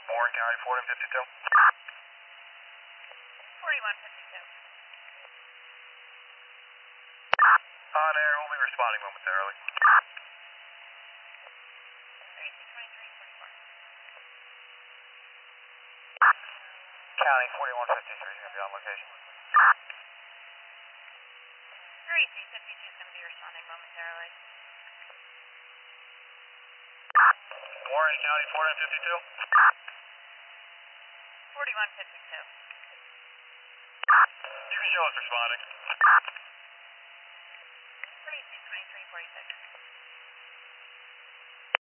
Warren County, 4152. 4152. On air, we'll be responding momentarily. 322344. County, 4153 is going to be on location. 3252 is going to be responding momentarily. Warren County, 4152. 4152. You can show us responding. 322346.